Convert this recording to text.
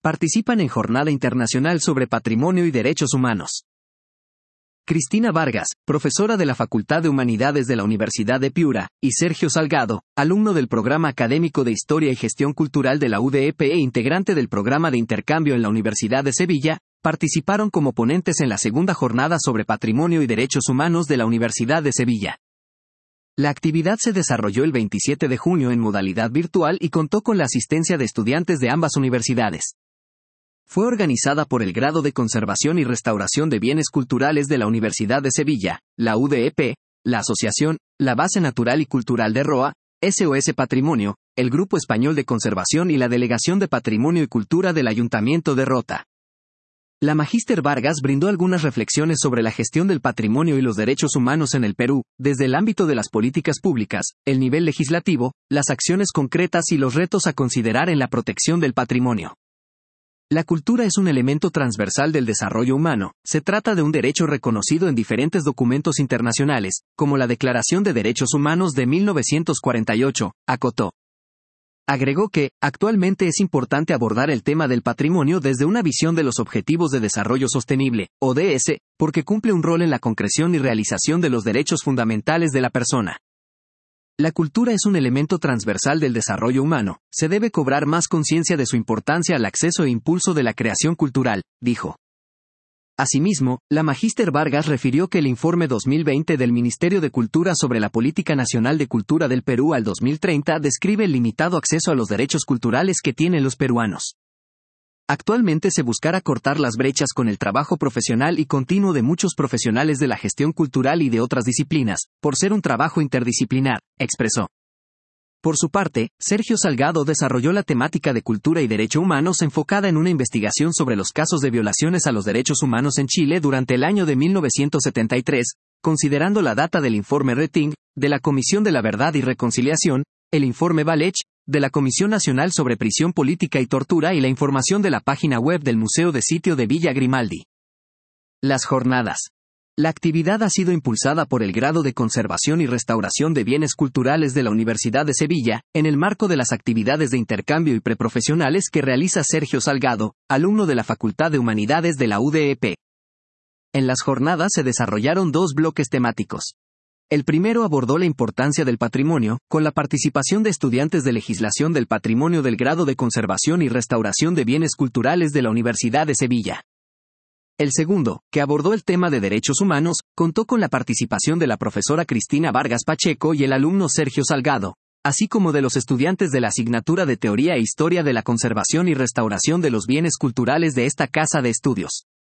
participan en Jornada Internacional sobre Patrimonio y Derechos Humanos. Cristina Vargas, profesora de la Facultad de Humanidades de la Universidad de Piura, y Sergio Salgado, alumno del Programa Académico de Historia y Gestión Cultural de la UDEP e integrante del Programa de Intercambio en la Universidad de Sevilla, participaron como ponentes en la segunda jornada sobre Patrimonio y Derechos Humanos de la Universidad de Sevilla. La actividad se desarrolló el 27 de junio en modalidad virtual y contó con la asistencia de estudiantes de ambas universidades. Fue organizada por el Grado de Conservación y Restauración de Bienes Culturales de la Universidad de Sevilla, la UDEP, la Asociación, la Base Natural y Cultural de Roa, SOS Patrimonio, el Grupo Español de Conservación y la Delegación de Patrimonio y Cultura del Ayuntamiento de Rota. La Magíster Vargas brindó algunas reflexiones sobre la gestión del patrimonio y los derechos humanos en el Perú, desde el ámbito de las políticas públicas, el nivel legislativo, las acciones concretas y los retos a considerar en la protección del patrimonio. La cultura es un elemento transversal del desarrollo humano. Se trata de un derecho reconocido en diferentes documentos internacionales, como la Declaración de Derechos Humanos de 1948, acotó. Agregó que, actualmente es importante abordar el tema del patrimonio desde una visión de los Objetivos de Desarrollo Sostenible, ODS, porque cumple un rol en la concreción y realización de los derechos fundamentales de la persona. La cultura es un elemento transversal del desarrollo humano, se debe cobrar más conciencia de su importancia al acceso e impulso de la creación cultural, dijo. Asimismo, la Magíster Vargas refirió que el informe 2020 del Ministerio de Cultura sobre la Política Nacional de Cultura del Perú al 2030 describe el limitado acceso a los derechos culturales que tienen los peruanos. Actualmente se buscará cortar las brechas con el trabajo profesional y continuo de muchos profesionales de la gestión cultural y de otras disciplinas, por ser un trabajo interdisciplinar, expresó. Por su parte, Sergio Salgado desarrolló la temática de cultura y derechos humanos enfocada en una investigación sobre los casos de violaciones a los derechos humanos en Chile durante el año de 1973, considerando la data del informe Rettig, de la Comisión de la Verdad y Reconciliación, el informe Valech, de la Comisión Nacional sobre Prisión Política y Tortura y la información de la página web del Museo de Sitio de Villa Grimaldi. Las jornadas. La actividad ha sido impulsada por el Grado de Conservación y Restauración de Bienes Culturales de la Universidad de Sevilla, en el marco de las actividades de intercambio y preprofesionales que realiza Sergio Salgado, alumno de la Facultad de Humanidades de la UDEP. En las jornadas se desarrollaron 2 bloques temáticos. El primero abordó la importancia del patrimonio, con la participación de estudiantes de legislación del patrimonio del Grado de Conservación y Restauración de Bienes Culturales de la Universidad de Sevilla. El segundo, que abordó el tema de derechos humanos, contó con la participación de la profesora Cristina Vargas Pacheco y el alumno Sergio Salgado, así como de los estudiantes de la asignatura de Teoría e Historia de la Conservación y Restauración de los Bienes Culturales de esta casa de estudios.